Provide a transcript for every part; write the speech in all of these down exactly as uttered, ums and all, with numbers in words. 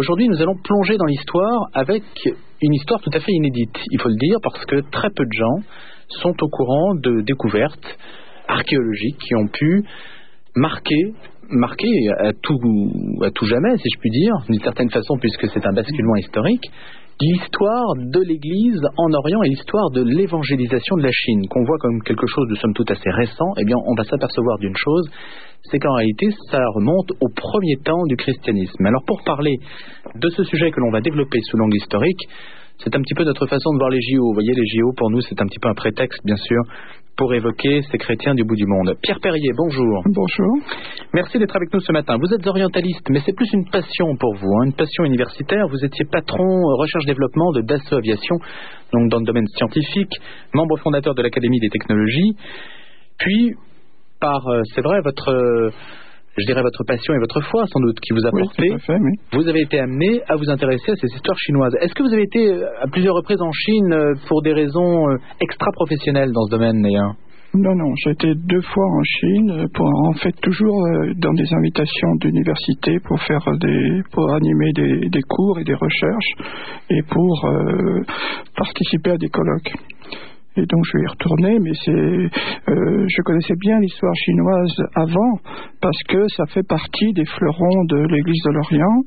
Aujourd'hui, nous allons plonger dans l'histoire avec une histoire tout à fait inédite, il faut le dire, parce que très peu de gens sont au courant de découvertes archéologiques qui ont pu marquer, marquer à tout, à tout jamais, si je puis dire, d'une certaine façon, puisque c'est un basculement historique, l'histoire de l'Église en Orient et l'histoire de l'évangélisation de la Chine, qu'on voit comme quelque chose de somme toute assez récent. Eh bien, on va s'apercevoir d'une chose, c'est qu'en réalité, ça remonte au premier temps du christianisme. Alors, pour parler de ce sujet que l'on va développer sous l'angle historique, c'est un petit peu notre façon de voir les J O. Vous voyez, les J O, pour nous, c'est un petit peu un prétexte, bien sûr, pour évoquer ces chrétiens du bout du monde. Pierre Perrier, bonjour. Bonjour. Merci d'être avec nous ce matin. Vous êtes orientaliste, mais c'est plus une passion pour vous, hein, une passion universitaire. Vous étiez patron euh, recherche-développement de Dassault Aviation, donc dans le domaine scientifique, membre fondateur de l'Académie des technologies. Puis, par, euh, c'est vrai, votre... Euh, je dirais votre passion et votre foi, sans doute, qui vous a porté. Oui, tout à fait, oui. Vous avez été amené à vous intéresser à ces histoires chinoises. Est-ce que vous avez été à plusieurs reprises en Chine pour des raisons extra-professionnelles dans ce domaine, Néa ? Non, non, j'ai été deux fois en Chine, pour, en fait toujours dans des invitations d'université pour faire des, pour animer des, des cours et des recherches et pour euh, participer à des colloques. Et donc je vais y retourner, mais c'est, euh, je connaissais bien l'histoire chinoise avant parce que ça fait partie des fleurons de l'Église de l'Orient.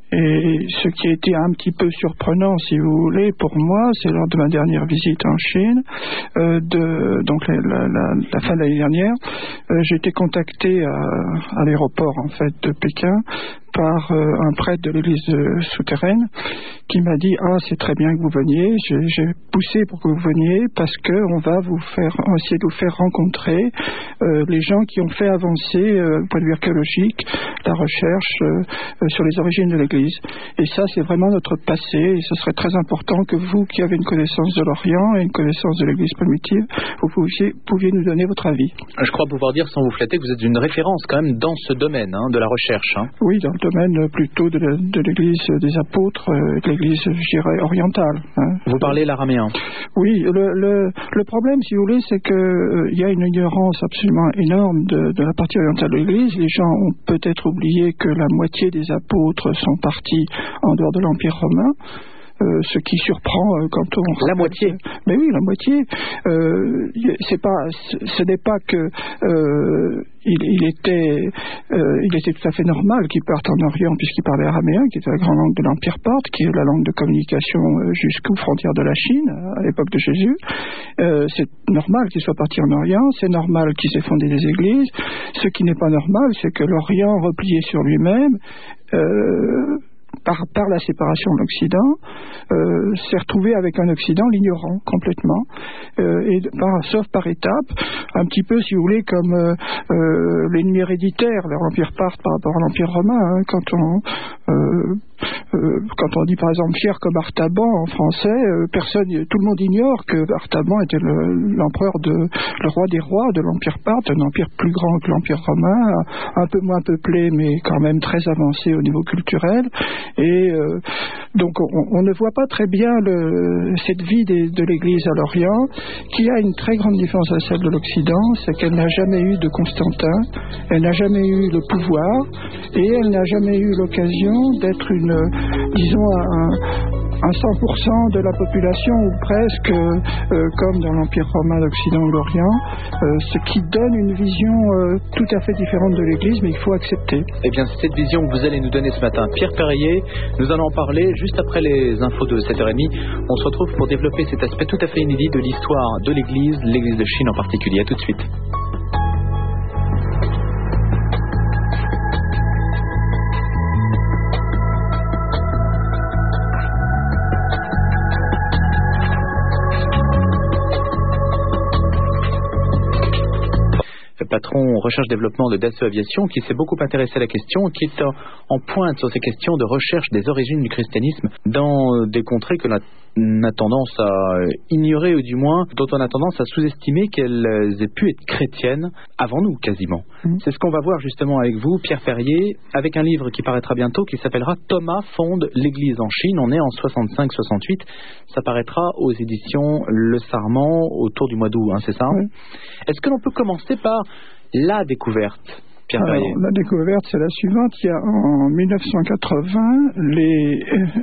Et ce qui a été un petit peu surprenant, si vous voulez, pour moi, c'est lors de ma dernière visite en Chine, euh, de, donc la, la, la, la fin de l'année dernière, euh, j'ai été contacté à, à l'aéroport en fait de Pékin par euh, un prêtre de l'église euh, souterraine qui m'a dit ah c'est très bien que vous veniez, j'ai, j'ai poussé pour que vous veniez parce que on va vous faire on va essayer de vous faire rencontrer euh, les gens qui ont fait avancer euh, au point de vue archéologique la recherche euh, euh, sur les origines de l'église. Et ça c'est vraiment notre passé et ce serait très important que vous qui avez une connaissance de l'Orient et une connaissance de l'église primitive, vous pouviez, pouviez nous donner votre avis. Je crois pouvoir dire sans vous flatter que vous êtes une référence quand même dans ce domaine hein, de la recherche. Hein. Oui, dans le domaine plutôt de, la, de l'église des apôtres, euh, de l'église, je dirais, orientale. Hein. Vous parlez l'araméen ? Oui, le, le, le problème, si vous voulez, c'est qu'il euh, y a une ignorance absolument énorme de, de la partie orientale de l'église. Les gens ont peut-être oublié que la moitié des apôtres sont partis en dehors de l'Empire romain. Euh, ce qui surprend euh, quand on... La moitié. Mais oui, la moitié. Euh, c'est pas, ce n'est pas que euh, il, il était, euh, il était tout à fait normal qu'ils partent en Orient puisqu'ils parlaient araméen, qui était la grande langue de l'Empire parthe, qui est la langue de communication euh, jusqu'aux frontières de la Chine à l'époque de Jésus. Euh, c'est normal qu'ils soient partis en Orient. C'est normal qu'ils aient fondé des églises. Ce qui n'est pas normal, c'est que l'Orient replié sur lui-même. Euh, Par, par la séparation de l'Occident, euh, s'est retrouvé avec un Occident l'ignorant complètement, euh, et par, sauf par étapes, un petit peu, si vous voulez, comme euh, euh, l'ennemi héréditaire, l'Empire parthe par rapport à l'Empire romain, hein, quand on euh, euh, quand on dit par exemple fier comme Artaban en français, euh, personne, tout le monde ignore que Artaban était le, l'empereur de, le roi des rois de l'Empire parthe, un empire plus grand que l'Empire romain, un peu moins peuplé, mais quand même très avancé au niveau culturel. Et euh, donc on, on ne voit pas très bien le, cette vie des, de l'Église à l'Orient, qui a une très grande différence à celle de l'Occident, c'est qu'elle n'a jamais eu de Constantin, elle n'a jamais eu le pouvoir, et elle n'a jamais eu l'occasion d'être une, disons, un, un cent pour cent de la population, ou presque, euh, comme dans l'Empire romain d'Occident ou l'Orient, euh, ce qui donne une vision euh, tout à fait différente de l'Église, mais il faut accepter. Eh bien, c'est cette vision que vous allez nous donner ce matin. Pierre Perrier, nous allons en parler juste après les infos de sept heures trente. On se retrouve pour développer cet aspect tout à fait inédit de l'histoire de l'Église, l'Église de Chine en particulier. À tout de suite. Patron recherche-développement de Dassault Aviation, qui s'est beaucoup intéressé à la question, qui est en pointe sur ces questions de recherche des origines du christianisme dans des contrées que l'on a tendance à ignorer, ou du moins dont on a tendance à sous-estimer qu'elles aient pu être chrétiennes avant nous, quasiment. Mmh. C'est ce qu'on va voir justement avec vous, Pierre Perrier, avec un livre qui paraîtra bientôt, qui s'appellera « Thomas fonde l'Église en Chine ». On est en soixante-cinq soixante-huit. Ça paraîtra aux éditions Le Sarment autour du mois d'août, hein, c'est ça? Mmh. Est-ce que l'on peut commencer par la découverte Pierre Alors, Perrier. la découverte, c'est la suivante. Il y a en mille neuf cent quatre-vingts, les,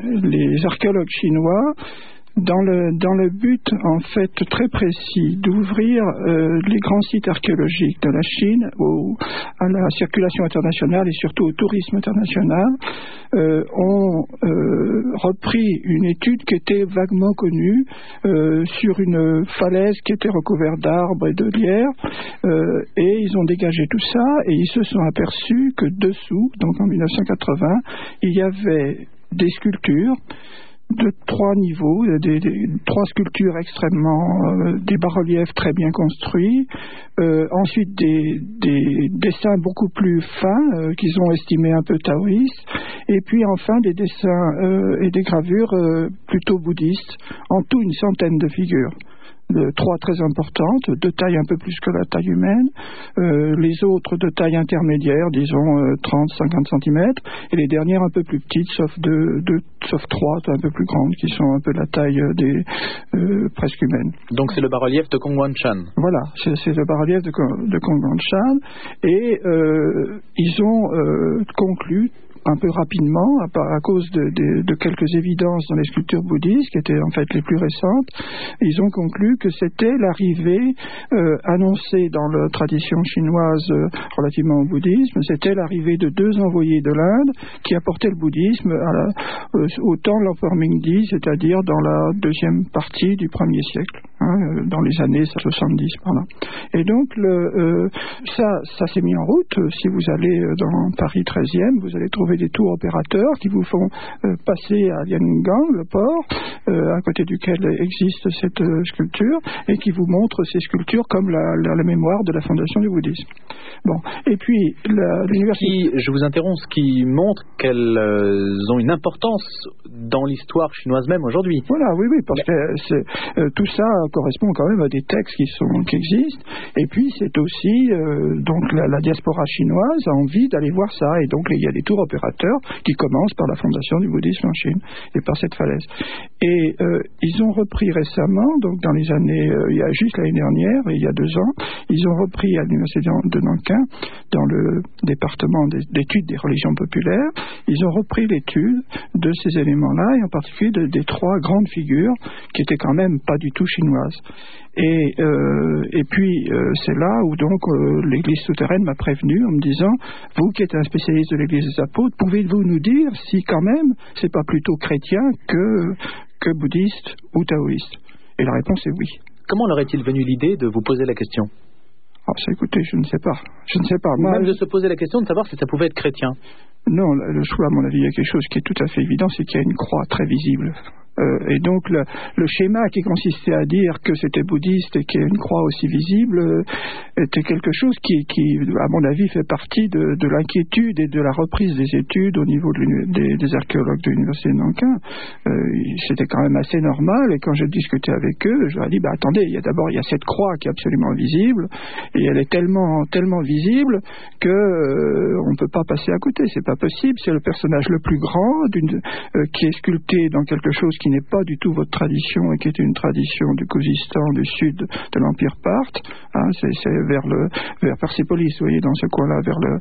les archéologues chinois, dans le, dans le but, en fait, très précis, d'ouvrir euh, les grands sites archéologiques de la Chine au, à la circulation internationale et surtout au tourisme international, euh, ont euh, repris une étude qui était vaguement connue euh, sur une falaise qui était recouverte d'arbres et de lierre, euh, et ils ont dégagé tout ça et ils se sont aperçus que dessous, donc en mille neuf cent quatre-vingts, il y avait des sculptures de trois niveaux, des, des, trois sculptures extrêmement, euh, des bas-reliefs très bien construits, euh, ensuite des, des dessins beaucoup plus fins euh, qu'ils ont estimés un peu taoïstes, et puis enfin des dessins euh, et des gravures euh, plutôt bouddhistes, en tout une centaine de figures. De trois très importantes, de taille un peu plus que la taille humaine, euh, les autres de taille intermédiaire, disons euh, trente à cinquante centimètres, et les dernières un peu plus petites, sauf deux, deux, sauf trois un peu plus grandes, qui sont un peu de la taille des euh, presque humaines. Donc c'est le bas-relief de Kongwanshan. Voilà, c'est, c'est le bas-relief de, de Kongwanshan, et euh, ils ont euh, conclu un peu rapidement, à, à cause de, de, de quelques évidences dans les sculptures bouddhistes, qui étaient en fait les plus récentes, ils ont conclu que c'était l'arrivée euh, annoncée dans la tradition chinoise euh, relativement au bouddhisme, c'était l'arrivée de deux envoyés de l'Inde qui apportaient le bouddhisme à la, euh, au temps de l'empereur Mingdi, c'est-à-dire dans la deuxième partie du premier siècle, hein, dans les années soixante-dix par là. Et donc le, euh, ça, ça s'est mis en route. Si vous allez dans Paris treizième, vous allez trouver des tours opérateurs qui vous font euh, passer à Liangang, le port, euh, à côté duquel existe cette euh, sculpture, et qui vous montrent ces sculptures comme la, la, la mémoire de la fondation du bouddhisme. Bon, et puis la, l'université... Qui, je vous interromps, ce qui montre qu'elles euh, ont une importance dans l'histoire chinoise même aujourd'hui. Voilà, oui, oui, parce que c'est, euh, tout ça correspond quand même à des textes qui, sont, qui existent, et puis c'est aussi, euh, donc la, la diaspora chinoise a envie d'aller voir ça, et donc il y a des tours opérateurs qui commencent par la fondation du bouddhisme en Chine, et par cette falaise. Et euh, ils ont repris récemment, donc dans les années, euh, il y a juste l'année dernière, il y a deux ans, ils ont repris à l'université de Nankin, dans le département d'études des religions populaires, ils ont repris l'étude de ces éléments-là, et en particulier de, des trois grandes figures qui étaient quand même pas du tout chinoises. Et, euh, et puis euh, c'est là où donc euh, l'Église souterraine m'a prévenu en me disant, vous qui êtes un spécialiste de l'Église des apôtres, pouvez-vous nous dire si quand même c'est pas plutôt chrétien que, que bouddhiste ou taoïste? Et la réponse est oui. Comment leur est-il venu l'idée de vous poser la question? Ah, ça, écoutez, je ne sais pas. Je ne sais pas. Moi, Même de se poser la question de savoir si ça pouvait être chrétien. Non, le choix, à mon avis, il y a quelque chose qui est tout à fait évident, c'est qu'il y a une croix très visible. Euh, et donc le, le schéma qui consistait à dire que c'était bouddhiste et qu'il y a une croix aussi visible euh, était quelque chose qui, qui, à mon avis, fait partie de, de l'inquiétude et de la reprise des études au niveau de des, des archéologues de l'université de Nankin. Euh, c'était quand même assez normal, et quand j'ai discuté avec eux, je leur ai dit, bah, attendez, il y a d'abord il y a cette croix qui est absolument visible, et elle est tellement, tellement visible que euh, on ne peut pas passer à côté, c'est pas possible, c'est le personnage le plus grand d'une, euh, qui est sculpté dans quelque chose qui n'est pas du tout votre tradition et qui est une tradition du Khuzistan du sud de l'Empire parthe, hein, c'est, c'est vers le vers Persépolis, vous voyez, dans ce coin-là, vers le,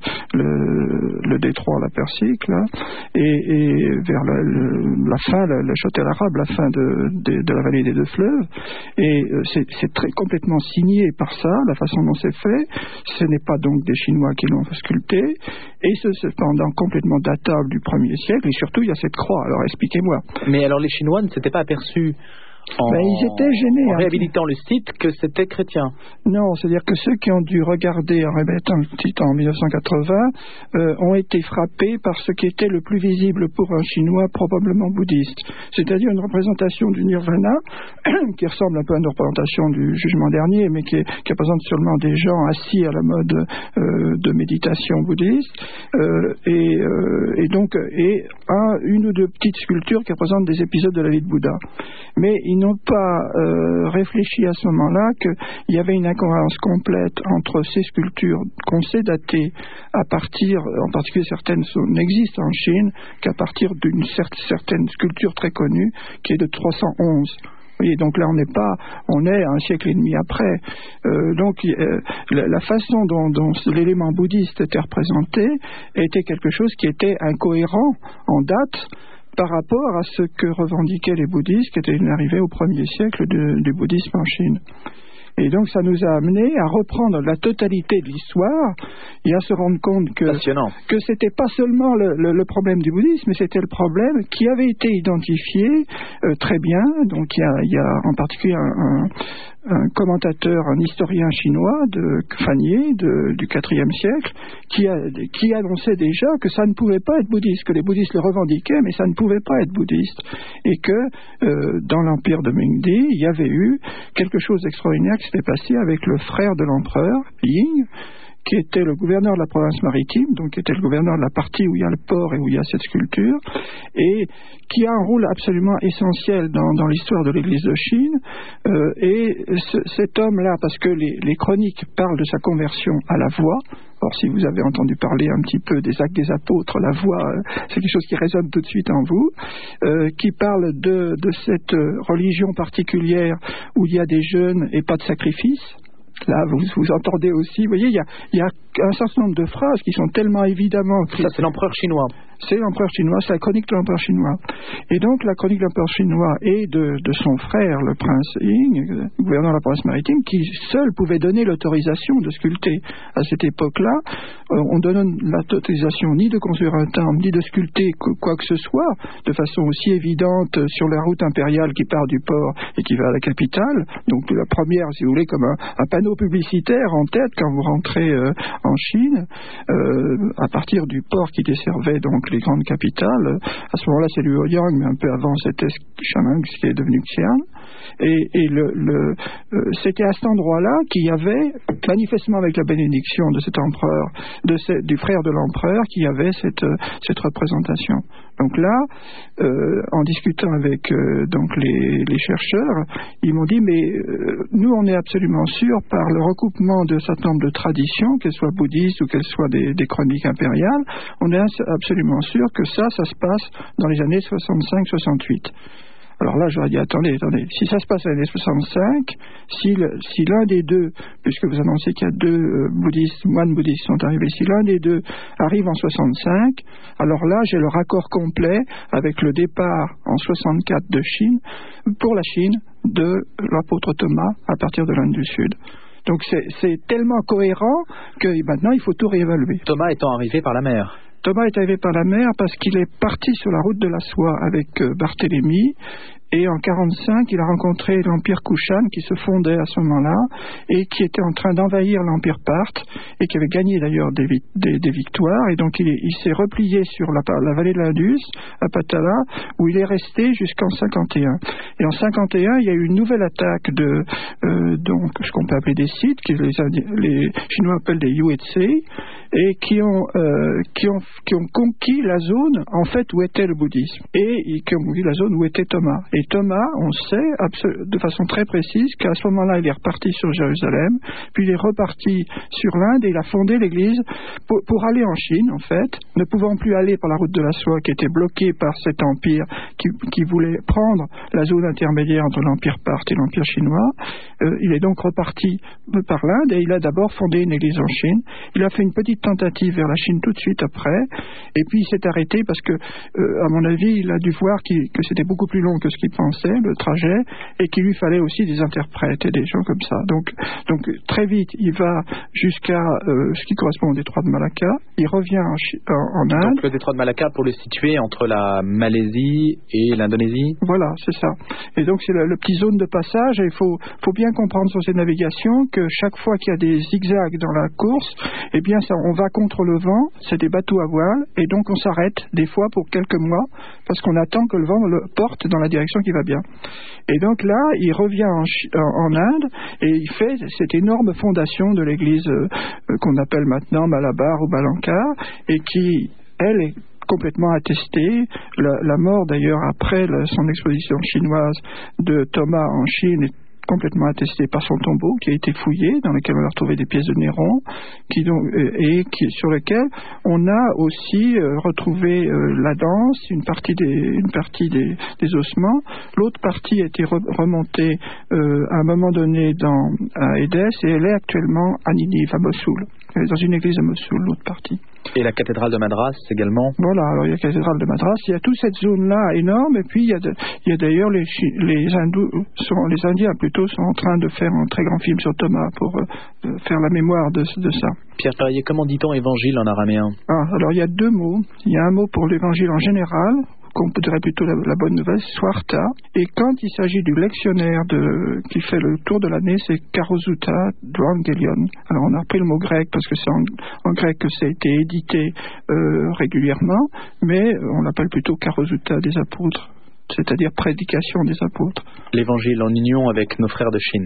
le, le détroit, la Persique, là, et, et vers la, le, la fin, le, le châtel arabe, la fin de, de, de la vallée des deux fleuves, et euh, c'est, c'est très complètement signé par ça, la façon dont c'est fait. Ce n'est pas donc des Chinois qui l'ont sculpté, et c'est cependant complètement datable du premier siècle, et surtout il y a cette croix. Alors expliquez-moi. Mais alors les Chinois ne s'étaient pas aperçus en, ben, ils étaient gênés, en réhabilitant le site que c'était chrétien. Non, c'est-à-dire que ceux qui ont dû regarder en réhabilitant le site en mille neuf cent quatre-vingts euh, ont été frappés par ce qui était le plus visible pour un Chinois, probablement bouddhiste. C'est-à-dire une représentation du Nirvana qui ressemble un peu à une représentation du jugement dernier, mais qui, est, qui représente seulement des gens assis à la mode euh, de méditation bouddhiste, euh, et, euh, et donc et un, une ou deux petites sculptures qui représentent des épisodes de la vie de Bouddha. Mais ils n'ont pas euh, réfléchi à ce moment-là qu'il y avait une incohérence complète entre ces sculptures qu'on sait dater à partir, en particulier certaines n'existent en Chine qu'à partir d'une cer- certaine sculpture très connue qui est de trois cent onze voyez, donc là, on n'est pas, on est un siècle et demi après. Euh, donc, euh, la, la façon dont, dont l'élément bouddhiste était représenté était quelque chose qui était incohérent en date par rapport à ce que revendiquaient les bouddhistes, qui étaient une arrivée au premier siècle de, du bouddhisme en Chine. Et donc, ça nous a amené à reprendre la totalité de l'histoire et à se rendre compte que, que c'était pas seulement le, le, le problème du bouddhisme, mais c'était le problème qui avait été identifié euh, très bien. Donc, il y a, il y a en particulier un, un, un commentateur, un historien chinois de Fannier de, du quatrième siècle, qui, a, qui annonçait déjà que ça ne pouvait pas être bouddhiste, que les bouddhistes le revendiquaient, mais ça ne pouvait pas être bouddhiste. Et que euh, dans l'empire de Mingdi, il y avait eu quelque chose d'extraordinaire qui s'était passé avec le frère de l'empereur, Ying, qui était le gouverneur de la province maritime, donc qui était le gouverneur de la partie où il y a le port et où il y a cette sculpture, et qui a un rôle absolument essentiel dans, dans l'histoire de l'Église de Chine. Euh, et ce, cet homme-là, parce que les, les chroniques parlent de sa conversion à la voix. Or, si vous avez entendu parler un petit peu des actes des apôtres, la voix, euh, c'est quelque chose qui résonne tout de suite en vous, euh, qui parle de, de cette religion particulière où il y a des jeûnes et pas de sacrifice. Là, vous, vous entendez aussi, vous voyez, il y a, il y a un certain nombre de phrases qui sont tellement évidemment... Ça, c'est l'empereur chinois. C'est l'empereur chinois, c'est la chronique de l'empereur chinois. Et donc, la chronique de l'empereur chinois et de, de son frère, le prince Ying, gouverneur de la province maritime, qui seul pouvait donner l'autorisation de sculpter. À cette époque-là, euh, on donne l'autorisation ni de construire un temple, ni de sculpter quoi que ce soit, de façon aussi évidente sur la route impériale qui part du port et qui va à la capitale. Donc, la première, si vous voulez, comme un, un panneau publicitaire en tête quand vous rentrez euh, en Chine, euh, à partir du port qui desservait donc les grandes capitales. À ce moment-là, c'est Luoyang, mais un peu avant, c'était Xiamen, ce qui est devenu Xi'an. Et, et le, le, euh, c'était à cet endroit-là qu'il y avait, manifestement avec la bénédiction de cet empereur, de ce, du frère de l'empereur, qu'il y avait cette, cette représentation. Donc là, euh, en discutant avec euh, donc les, les chercheurs, ils m'ont dit, mais euh, nous, on est absolument sûrs, par le recoupement de certain nombre de traditions, qu'elles soient bouddhistes ou qu'elles soient des, des chroniques impériales, on est absolument sûr que ça, ça se passe dans les années soixante-cinq soixante-huit. Alors là, j'aurais dit, attendez, attendez, si ça se passe dans les années soixante-cinq, si, le, si l'un des deux, puisque vous annoncez qu'il y a deux euh, bouddhistes, moines bouddhistes qui sont arrivés, si l'un des deux arrive en soixante-cinq, alors là, j'ai le raccord complet avec le départ en soixante-quatre de Chine, pour la Chine, de l'apôtre Thomas à partir de l'Inde du Sud. Donc c'est, c'est tellement cohérent que maintenant, il faut tout réévaluer. Thomas étant arrivé par la mer. Thomas est arrivé par la mer parce qu'il est parti sur la route de la soie avec euh, Barthélemy. Et en quarante-cinq, il a rencontré l'Empire Kushan qui se fondait à ce moment-là et qui était en train d'envahir l'Empire Parthe et qui avait gagné d'ailleurs des, des, des victoires. Et donc il, est, il s'est replié sur la, la vallée de l'Indus, à Patala, où il est resté jusqu'en cinquante et un. Et en cinquante et un, il y a eu une nouvelle attaque de, euh, donc, ce qu'on peut appeler des Sith, que les, les Chinois appellent des Yuezhi, et qui ont, euh, qui, ont, qui ont conquis la zone en fait où était le bouddhisme et qui ont conquis la zone où était Thomas. Et Thomas, on sait de façon très précise qu'à ce moment-là, il est reparti sur Jérusalem, puis il est reparti sur l'Inde et il a fondé l'Église pour, pour aller en Chine, en fait, ne pouvant plus aller par la route de la soie qui était bloquée par cet empire qui, qui voulait prendre la zone intermédiaire entre l'Empire Parthe et l'Empire chinois. Euh, il est donc reparti par l'Inde et il a d'abord fondé une Église en Chine. Il a fait une petite tentative vers la Chine tout de suite après, et puis il s'est arrêté parce que, euh, à mon avis, il a dû voir qu'il, que c'était beaucoup plus long que ce qu'il pensait, le trajet, et qu'il lui fallait aussi des interprètes et des gens comme ça. Donc, donc très vite, il va jusqu'à euh, ce qui correspond au détroit de Malacca, il revient en, Ch- en, en Inde. Donc le détroit de Malacca, pour le situer entre la Malaisie et l'Indonésie. Voilà, c'est ça. Et donc c'est le, le petit zone de passage, et il faut, faut bien comprendre sur ces navigations que chaque fois qu'il y a des zigzags dans la course, eh bien ça, on va contre le vent, c'est des bateaux à voile, et donc on s'arrête des fois pour quelques mois, parce qu'on attend que le vent le porte dans la direction qui va bien. Et donc là, il revient en, en Inde et il fait cette énorme fondation de l'église euh, qu'on appelle maintenant Malabar ou Balankar, et qui, elle, est complètement attestée. La, la mort d'ailleurs après la, son exposition chinoise de Thomas en Chine est complètement attesté par son tombeau, qui a été fouillé, dans lequel on a retrouvé des pièces de Néron, qui donc, et qui, sur lequel on a aussi euh, retrouvé euh, la danse, une partie des, une partie des, des ossements. L'autre partie a été re- remontée euh, à un moment donné dans, à Édesse, et elle est actuellement à Ninive, à Mossoul. Elle est dans une église à Mossoul, l'autre partie. Et la cathédrale de Madras également. Voilà, alors il y a la cathédrale de Madras, il y a toute cette zone-là énorme, et puis il y a, de, il y a d'ailleurs les, les, hindous sont, les Indiens plutôt sont en train de faire un très grand film sur Thomas pour euh, faire la mémoire de, de ça. Pierre Perrier, comment dit-on évangile en araméen? Ah, alors il y a deux mots. Il y a un mot pour l'évangile en général, qu'on dirait plutôt la, la bonne nouvelle, Swarta. Et quand il s'agit du lectionnaire de, qui fait le tour de l'année, c'est Karosuta Evangelion. Alors on a repris le mot grec parce que c'est en, en grec que ça a été édité euh, régulièrement, mais on l'appelle plutôt Karosuta des apôtres, c'est-à-dire prédication des apôtres. L'évangile en union avec nos frères de Chine.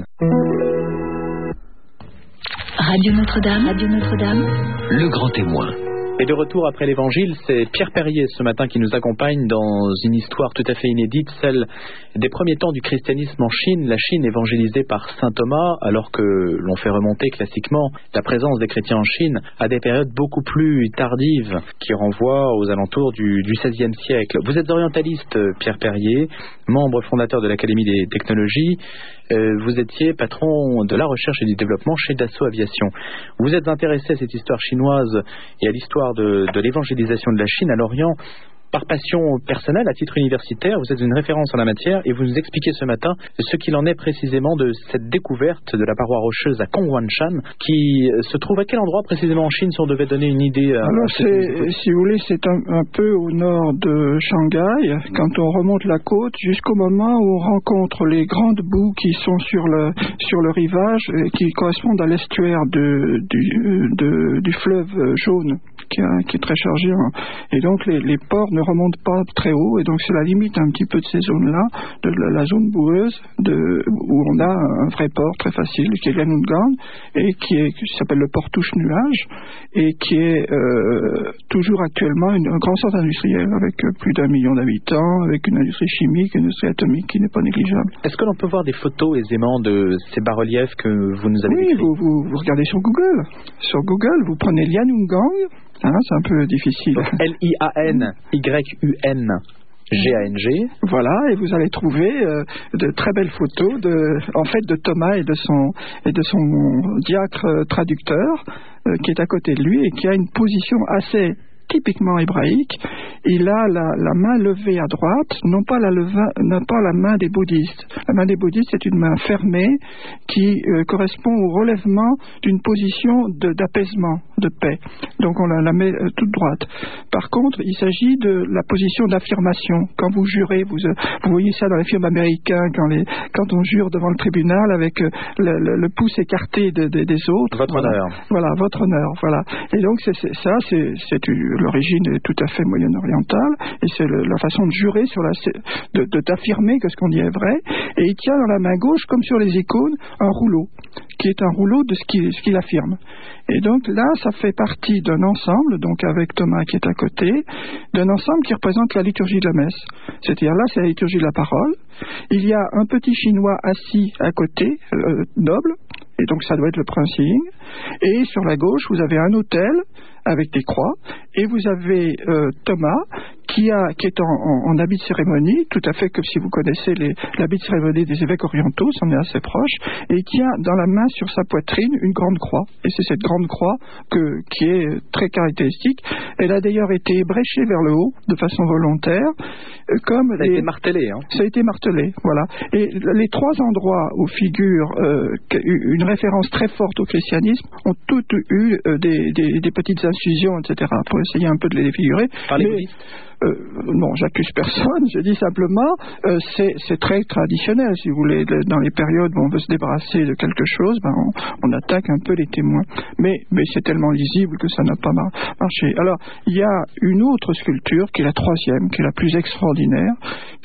Radio Notre-Dame, Radio Notre-Dame, le grand témoin. Et de retour après l'évangile, c'est Pierre Perrier ce matin qui nous accompagne dans une histoire tout à fait inédite, celle des premiers temps du christianisme en Chine, la Chine évangélisée par saint Thomas, alors que l'on fait remonter classiquement la présence des chrétiens en Chine à des périodes beaucoup plus tardives qui renvoient aux alentours du, du seizième siècle. Vous êtes orientaliste, Pierre Perrier, membre fondateur de l'Académie des technologies. Euh, vous étiez patron de la recherche et du développement chez Dassault Aviation. Vous êtes intéressé à cette histoire chinoise et à l'histoire de, de l'évangélisation de la Chine à l'Orient par passion personnelle, à titre universitaire. Vous êtes une référence en la matière et vous nous expliquez ce matin ce qu'il en est précisément de cette découverte de la paroi rocheuse à Kongwanshan qui se trouve à quel endroit précisément en Chine, si on devait donner une idée à... Alors, c'est, si vous voulez, c'est un, un peu au nord de Shanghai, quand on remonte la côte jusqu'au moment où on rencontre les grandes boues qui sont sur le, sur le rivage et qui correspondent à l'estuaire de, du, de, du fleuve jaune qui, a, qui est très chargé. Et donc les, les ports ne remontent pas très haut, et donc c'est la limite un petit peu de ces zones-là, de la, la zone boueuse, de, où on a un vrai port très facile, qui est Lianungang, et qui, est, qui s'appelle le port Touche-Nuage, et qui est euh, toujours actuellement une, un grand centre industriel, avec plus d'un million d'habitants, avec une industrie chimique, une industrie atomique qui n'est pas négligeable. Est-ce que l'on peut voir des photos aisément de ces bas-reliefs que vous nous avez Oui, décrits? vous, vous, vous regardez sur Google. Sur Google, vous prenez Lianungang. Hein, c'est un peu difficile. L I A N Y U N G A N G. Voilà, et vous allez trouver euh, de très belles photos de, en fait, de Thomas et de son, et de son diacre euh, traducteur euh, qui est à côté de lui et qui a une position assez typiquement hébraïque. Il a la, la main levée à droite, non pas la, leva, non pas la main des bouddhistes. La main des bouddhistes, c'est une main fermée qui euh, correspond au relèvement d'une position de, d'apaisement, de paix. Donc on la, la met euh, toute droite. Par contre, il s'agit de la position d'affirmation. Quand vous jurez, vous, euh, vous voyez ça dans les films américains, quand, les, quand on jure devant le tribunal avec euh, le, le, le pouce écarté de, de, des autres. Votre voilà. honneur. Voilà, votre honneur. Voilà. Et donc c'est, c'est, ça, c'est, c'est une l'origine est tout à fait moyen-orientale, et c'est le, la façon de jurer, sur la, de, de, d'affirmer que ce qu'on dit est vrai. Et il tient dans la main gauche, comme sur les icônes, un rouleau, qui est un rouleau de ce qu'il, ce qu'il affirme. Et donc là, ça fait partie d'un ensemble, donc avec Thomas qui est à côté, d'un ensemble qui représente la liturgie de la messe. C'est-à-dire là, c'est la liturgie de la parole. Il y a un petit chinois assis à côté, euh, noble, et donc ça doit être le prince Ying. Et sur la gauche, vous avez un autel avec des croix, et vous avez euh, Thomas qui, a, qui est en, en, en habit de cérémonie, tout à fait comme si vous connaissez les, l'habit de cérémonie des évêques orientaux, c'en est assez proche, et il tient dans la main sur sa poitrine une grande croix, et c'est cette grande croix que, qui est très caractéristique. Elle a d'ailleurs été ébréchée vers le haut de façon volontaire, euh, comme ça a les... été martelé, hein. Ça a été martelé, voilà. Et les trois endroits où figure euh, une référence très forte au christianisme ont toutes eu euh, des, des, des petites incisions, et cetera, pour essayer un peu de les défigurer. Par les Mais, bouddhistes euh, non, j'accuse personne, je dis simplement, euh, c'est, c'est très traditionnel, si vous voulez, dans les périodes où on veut se débarrasser de quelque chose, ben on, on attaque un peu les témoins. Mais, mais c'est tellement lisible que ça n'a pas mar- marché. Alors, il y a une autre sculpture, qui est la troisième, qui est la plus extraordinaire,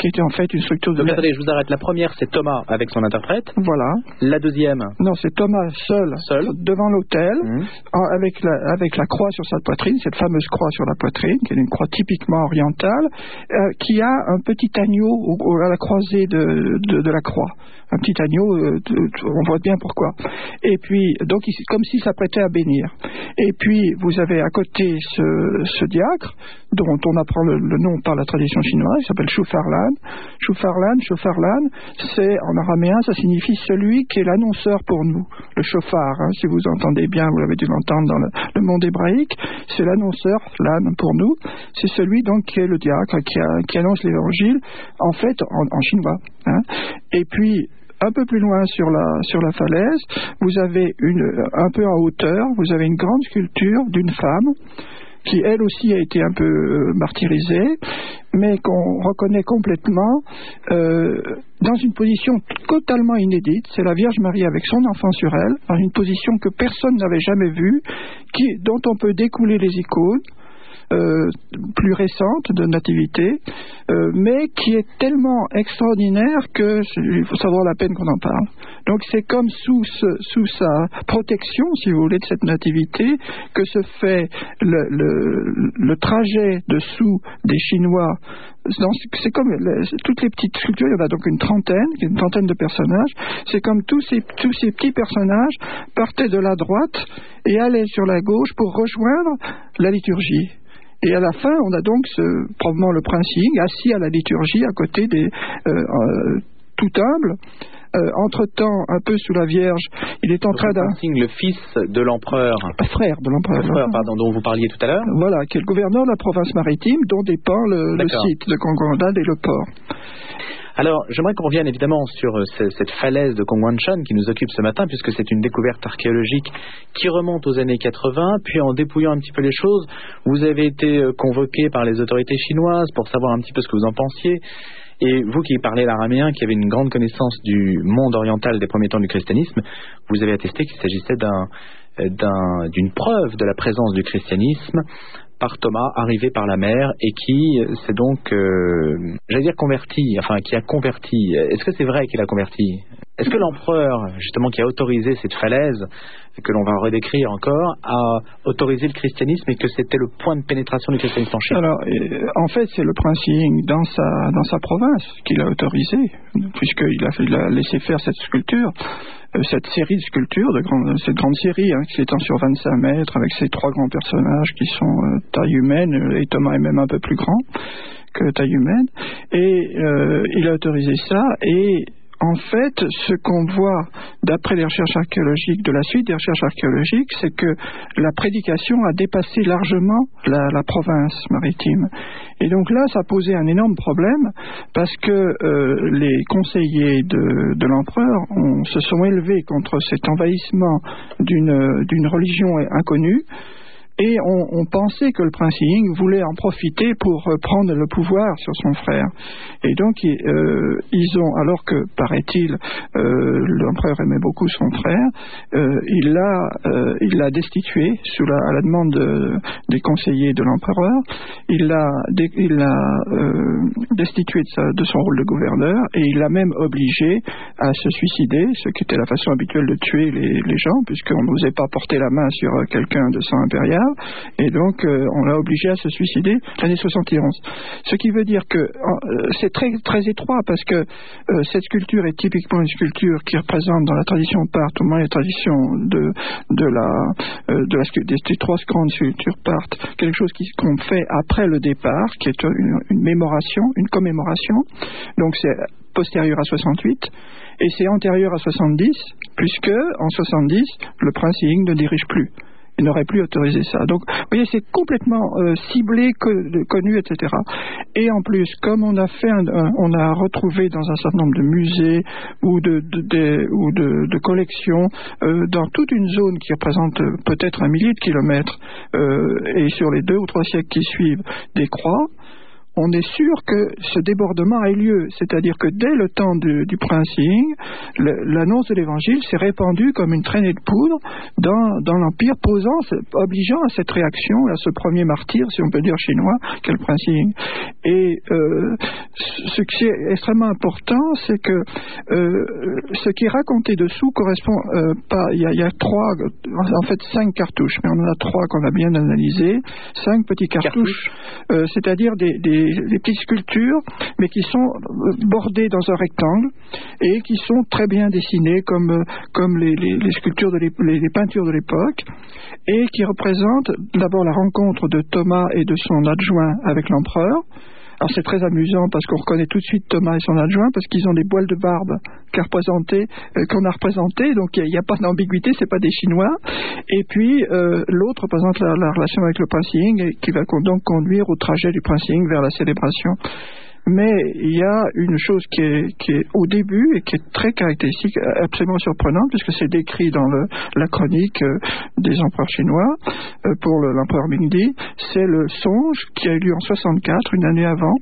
qui était en fait une structure de... Donc attendez, je vous arrête. La première, c'est Thomas avec son interprète. Voilà. La deuxième? Non, c'est Thomas seul, seul. devant l'autel, mmh. en, avec, la, avec la croix sur sa poitrine, cette fameuse croix sur la poitrine, qui est une croix typiquement orientale, euh, qui a un petit agneau au, au, à la croisée de, de, de la croix. Un petit agneau, euh, de, de, on voit bien pourquoi. Et puis, donc, il, comme s'il s'apprêtait à bénir. Et puis, vous avez à côté ce, ce diacre, dont on apprend le, le nom par la tradition chinoise, il s'appelle Shufarlan. Shufarlan, Shufarlan, c'est, en araméen, ça signifie celui qui est l'annonceur pour nous. Le chauffard, hein, si vous entendez bien, vous l'avez dû l'entendre dans le, le monde hébraïque, c'est l'annonceur, l'âne pour nous, c'est celui donc qui est le diacre, qui, a, qui annonce l'évangile, en fait, en, en chinois. Hein. Et puis, un peu plus loin sur la, sur la falaise, vous avez une, un peu en hauteur, vous avez une grande sculpture d'une femme qui elle aussi a été un peu euh, martyrisée, mais qu'on reconnaît complètement euh, dans une position totalement inédite. C'est la Vierge Marie avec son enfant sur elle, dans une position que personne n'avait jamais vue, qui, dont on peut découler les icônes, Euh, plus récente de nativité, euh, mais qui est tellement extraordinaire que il faut savoir la peine qu'on en parle. Donc c'est comme sous, ce, sous sa protection, si vous voulez, de cette nativité, que se fait le, le, le trajet dessous des Chinois. C'est comme les, toutes les petites sculptures, il y en a donc une trentaine, une trentaine de personnages. C'est comme tous ces, tous ces petits personnages partaient de la droite et allaient sur la gauche pour rejoindre la liturgie. Et à la fin, on a donc ce, probablement le prince Ying assis à la liturgie à côté des euh, euh, tout humble. Euh, entre-temps, un peu sous la Vierge, il est en train d'un... Le fils de l'empereur... Frère de l'empereur. Le frère, pardon, dont vous parliez tout à l'heure. Voilà, qui est le gouverneur de la province maritime, dont dépend le, le site de Kongwandan et le port. Alors, j'aimerais qu'on revienne évidemment sur cette falaise de Kongwanshan qui nous occupe ce matin, puisque c'est une découverte archéologique qui remonte aux années quatre-vingts. Puis, en dépouillant un petit peu les choses, vous avez été convoqué par les autorités chinoises pour savoir un petit peu ce que vous en pensiez. Et vous qui parlez l'araméen, qui avez une grande connaissance du monde oriental des premiers temps du christianisme, vous avez attesté qu'il s'agissait d'un, d'un, d'une preuve de la présence du christianisme par Thomas, arrivé par la mer, et qui s'est donc, euh, j'allais dire converti, enfin qui a converti. Est-ce que c'est vrai qu'il a converti? Est-ce que l'empereur, justement, qui a autorisé cette falaise, que l'on va redécrire encore, a autorisé le christianisme et que c'était le point de pénétration du christianisme en Chine? Alors, euh, en fait, c'est le prince Ying dans sa, dans sa province qui l'a autorisé, puisqu'il a, il a laissé faire cette sculpture. Cette série de sculptures, de grande, cette grande série hein, qui s'étend sur vingt-cinq mètres avec ces trois grands personnages qui sont euh, taille humaine, et Thomas est même un peu plus grand que taille humaine, et euh, il a autorisé ça, et en fait, ce qu'on voit d'après les recherches archéologiques, de la suite des recherches archéologiques, c'est que la prédication a dépassé largement la, la province maritime. Et donc là, ça posait un énorme problème parce que euh, les conseillers de, de l'empereur ont, se sont élevés contre cet envahissement d'une, d'une religion inconnue. Et on, on pensait que le prince Ying voulait en profiter pour euh, prendre le pouvoir sur son frère. Et donc, euh, ils ont, alors que, paraît-il, euh, l'empereur aimait beaucoup son frère, euh, il l'a euh, il l'a destitué sous la, à la demande de, des conseillers de l'empereur. Il l'a, il l'a euh, destitué de, sa, de son rôle de gouverneur et il l'a même obligé à se suicider, ce qui était la façon habituelle de tuer les, les gens, puisqu'on n'osait pas porter la main sur quelqu'un de sang impérial. Et donc, euh, on l'a obligé à se suicider l'année soixante et onze. Ce qui veut dire que euh, c'est très, très étroit parce que euh, cette sculpture est typiquement une sculpture qui représente dans la tradition parthe, au moins la tradition de, de la, euh, de la, des, des trois grandes sculptures parthes, quelque chose qui, qu'on fait après le départ, qui est une, une mémoration, une commémoration. Donc, c'est postérieur à soixante-huit et c'est antérieur à soixante-dix, puisque en soixante-dix, le prince Ying ne dirige plus. Il n'aurait plus autorisé ça. Donc, vous voyez, c'est complètement euh, ciblé, que, connu, et cetera. Et en plus, comme on a fait, un, un, on a retrouvé dans un certain nombre de musées ou de, de, de, ou de, de collections, euh, dans toute une zone qui représente euh, peut-être un millier de kilomètres, euh, et sur les deux ou trois siècles qui suivent, des croix, on est sûr que ce débordement ait lieu. C'est-à-dire que dès le temps du, du prince Ying, le, l'annonce de l'évangile s'est répandue comme une traînée de poudre dans, dans l'Empire, posant, obligeant à cette réaction, à ce premier martyr, si on peut dire chinois, qu'est le prince Ying. Et euh, ce qui est extrêmement important, c'est que euh, ce qui est raconté dessous correspond euh, pas. Il y, a, il y a trois, en fait cinq cartouches, mais on en a trois qu'on a bien analysées. Cinq petits cartouches, Cartouche. euh, c'est-à-dire des, des des petites sculptures, mais qui sont bordées dans un rectangle et qui sont très bien dessinées comme, comme les, les, les sculptures, de les, les peintures de l'époque, et qui représentent d'abord la rencontre de Thomas et de son adjoint avec l'empereur. Alors c'est très amusant parce qu'on reconnaît tout de suite Thomas et son adjoint parce qu'ils ont des boils de barbe qu'a représenté, euh, qu'on a représentés, donc il n'y a, a pas d'ambiguïté, c'est pas des Chinois. Et puis euh, l'autre représente la, la relation avec le prince Ying et qui va donc conduire au trajet du prince Ying vers la célébration. Mais il y a une chose qui est, qui est au début et qui est très caractéristique, absolument surprenante, puisque c'est décrit dans le, la chronique euh, des empereurs chinois euh, pour le, l'empereur Mingdi. C'est le songe qui a eu lieu en soixante-quatre, une année avant,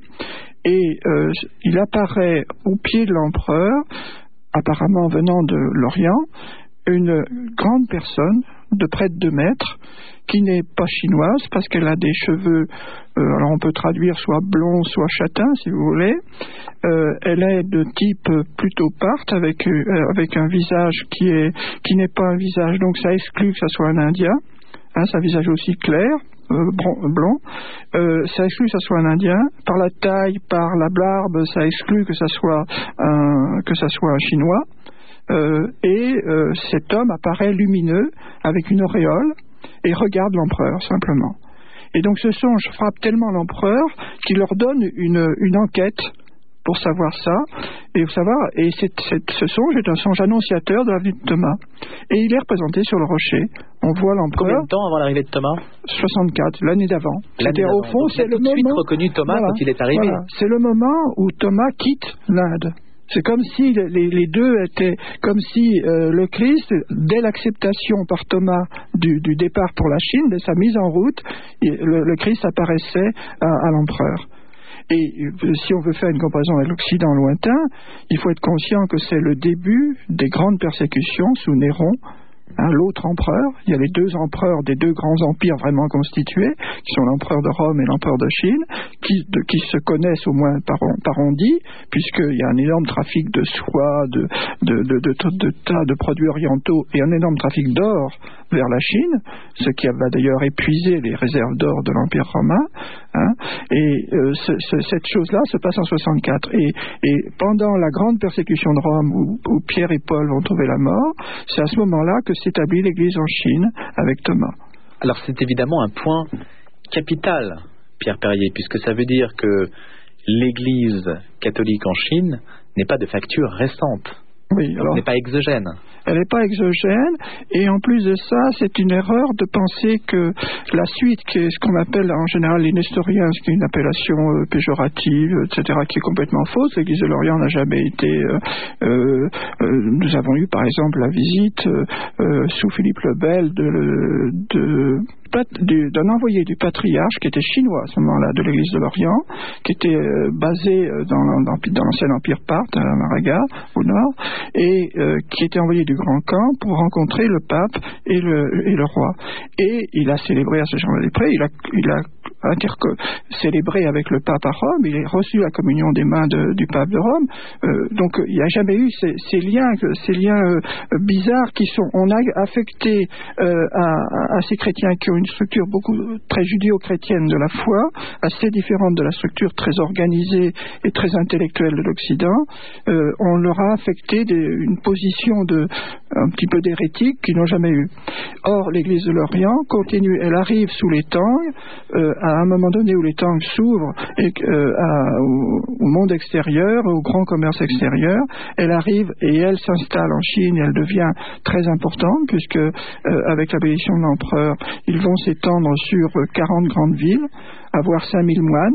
et euh, il apparaît au pied de l'empereur, apparemment venant de l'Orient, une grande personne de près de deux mètres, qui n'est pas chinoise parce qu'elle a des cheveux, euh, alors on peut traduire soit blond, soit châtain si vous voulez. Euh, elle est de type plutôt parthe avec, euh, avec un visage qui est qui n'est pas un visage, donc ça exclut que ça soit un Indien. Hein, c'est un visage aussi clair, euh, blond. Euh, ça exclut que ça soit un Indien. Par la taille, par la barbe, ça exclut que ça soit un, que ça soit un Chinois. Euh, et euh, cet homme apparaît lumineux avec une auréole et regarde l'empereur simplement. Et donc ce songe frappe tellement l'empereur qu'il leur donne une, une enquête pour savoir ça. Et, savoir, et c'est, c'est, ce songe est un songe annonciateur de la venue de Thomas. Et il est représenté sur le rocher. On voit l'empereur. Combien de temps avant l'arrivée de Thomas ? soixante-quatre, l'année d'avant. L'année d'avant. Au fond, donc, c'est le moment. Tout de suite reconnu Thomas voilà, quand il est arrivé. Voilà, c'est le moment où Thomas quitte l'Inde. C'est comme si les, les deux étaient, comme si euh, le Christ, dès l'acceptation par Thomas du, du départ pour la Chine, de sa mise en route, le, le Christ apparaissait à, à l'empereur. Et euh, si on veut faire une comparaison avec l'Occident lointain, il faut être conscient que c'est le début des grandes persécutions sous Néron. Hein, l'autre empereur, il y a les deux empereurs des deux grands empires vraiment constitués, qui sont l'empereur de Rome et l'empereur de Chine, qui, de, qui se connaissent au moins par, par on dit, puisqu'il y a un énorme trafic de soie, de, de, de, de, de, de tas de produits orientaux, et un énorme trafic d'or vers la Chine, ce qui va d'ailleurs épuiser les réserves d'or de l'Empire romain. Hein, et euh, ce, ce, cette chose-là se passe en soixante-quatre. Et, et pendant la grande persécution de Rome, où, où Pierre et Paul vont trouver la mort, c'est à ce moment-là que s'établit l'Église en Chine avec Thomas. Alors c'est évidemment un point capital, Pierre Perrier, puisque ça veut dire que l'Église catholique en Chine n'est pas de facture récente. Oui, alors, n'est pas exogène. Elle n'est pas exogène, et en plus de ça, c'est une erreur de penser que la suite, qui est ce qu'on appelle en général les Nestoriens, ce qui est une appellation euh, péjorative, et cetera, qui est complètement fausse. L'Église de l'Orient n'a jamais été... Euh, euh, euh, nous avons eu par exemple la visite euh, euh, sous Philippe le Bel de... de d'un envoyé du patriarche qui était chinois à ce moment-là de l'Église de l'Orient, qui était euh, basé dans, dans, dans l'ancien empire parthe à Maraga au nord, et euh, qui était envoyé du Grand Camp pour rencontrer le pape et le, et le roi. Et il a célébré à ce jour-là des prêts, il a, il a interco- célébré avec le pape à Rome, il a reçu la communion des mains de, du pape de Rome. Euh, donc il n'y a jamais eu ces, ces liens, ces liens euh, bizarres qui sont, on a affecté euh, à, à ces chrétiens qui ont une structure beaucoup très judéo-chrétienne de la foi, assez différente de la structure très organisée et très intellectuelle de l'Occident. Euh, on leur a affecté des, une position de un petit peu d'hérétique qu'ils n'ont jamais eu. Or, l'Église de l'Orient continue, elle arrive sous les Tang, euh, à un moment donné où les Tang s'ouvrent et, euh, à, au, au monde extérieur, au grand commerce extérieur, elle arrive et elle s'installe en Chine et elle devient très importante puisque euh, avec l'abolition de l'empereur, ils vont s'étendre sur quarante grandes villes, avoir cinq mille moines,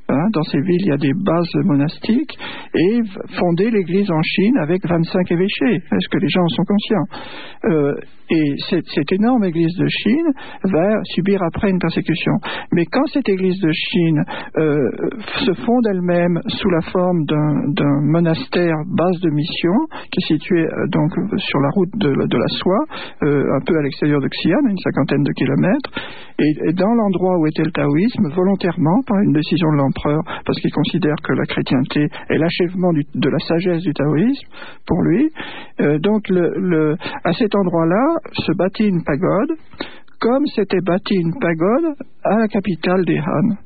Hein, dans ces villes, il y a des bases monastiques, et fonder l'Église en Chine avec vingt-cinq évêchés. Est-ce que les gens en sont conscients? euh, Et cette, cette énorme Église de Chine va subir après une persécution. Mais quand cette Église de Chine euh, se fonde elle-même sous la forme d'un, d'un monastère base de mission, qui est situé euh, donc sur la route de, de la soie, euh, un peu à l'extérieur de Xi'an, une cinquantaine de kilomètres, et, et dans l'endroit où était le taoïsme, volontairement, par une décision de l'empereur, parce qu'il considère que la chrétienté est l'achèvement du, de la sagesse du taoïsme, pour lui, euh, donc le, le, à cet endroit-là se bâtit une pagode, comme s'était bâtie une pagode à la capitale des Han.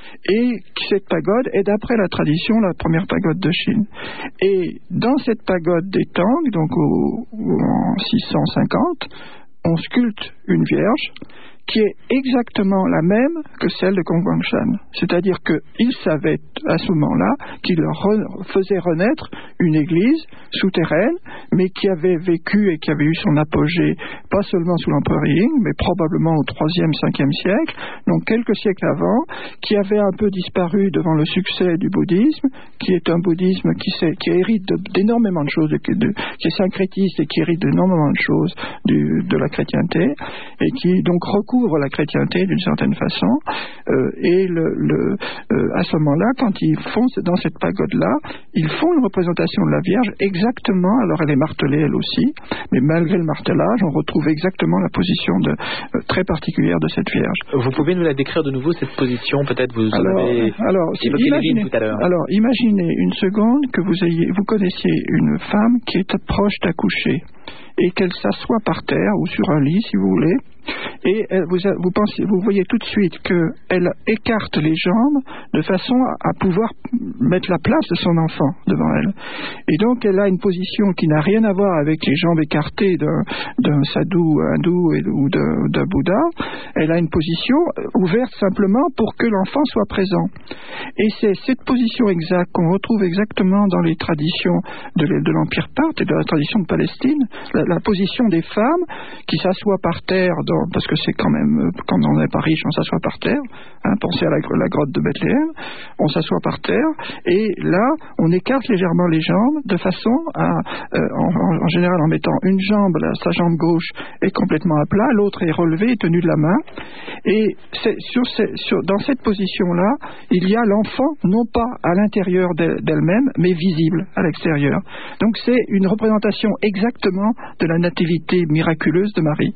Et cette pagode est, d'après la tradition, la première pagode de Chine. Et dans cette pagode des Tang, donc au, en six cent cinquante, on sculpte une vierge qui est exactement la même que celle de Kongguangshan. C'est-à-dire qu'il savait à ce moment-là qu'il re- faisait renaître une église souterraine, mais qui avait vécu et qui avait eu son apogée, pas seulement sous l'empereur Ying, mais probablement au troisième, cinquième siècle, donc quelques siècles avant, qui avait un peu disparu devant le succès du bouddhisme, qui est un bouddhisme qui, qui hérite de, d'énormément de choses, de, de, qui est syncrétiste et qui hérite d'énormément de choses du, de la chrétienté, et qui donc recouvre la chrétienté d'une certaine façon, euh, et le, le, euh, à ce moment-là, quand ils font dans cette pagode-là, ils font une représentation de la Vierge exactement, alors elle est martelée elle aussi, mais malgré le martelage, on retrouve exactement la position de, euh, très particulière de cette Vierge. Vous pouvez nous la décrire de nouveau, cette position, peut-être vous alors, en avez alors, évoqué imaginez, tout à l'heure. Alors, imaginez une seconde que vous ayez, vous connaissiez une femme qui est proche d'accoucher, et qu'elle s'assoit par terre ou sur un lit, si vous voulez, et elle, vous, vous, pensez, vous voyez tout de suite qu'elle écarte les jambes de façon à, à pouvoir mettre la place de son enfant devant elle. Et donc, elle a une position qui n'a rien à voir avec les jambes écartées d'un, d'un sadhu hindou et, ou de, d'un Bouddha. Elle a une position ouverte simplement pour que l'enfant soit présent. Et c'est cette position exacte qu'on retrouve exactement dans les traditions de, de l'Empire parthe et de la tradition de Palestine, la, la position des femmes qui s'assoient par terre, dans, parce que c'est quand même, quand on n'est pas riche, on s'assoit par terre, hein, pensez à la, la grotte de Bethléem, on s'assoit par terre, et là, on écarte légèrement les jambes, de façon à, euh, en, en général en mettant une jambe, là, sa jambe gauche est complètement à plat, l'autre est relevée et tenue de la main, et c'est, sur ces, sur, dans cette position-là, il y a l'enfant, non pas à l'intérieur d'elle, d'elle-même, mais visible à l'extérieur. Donc c'est une représentation exactement de la nativité miraculeuse de Marie.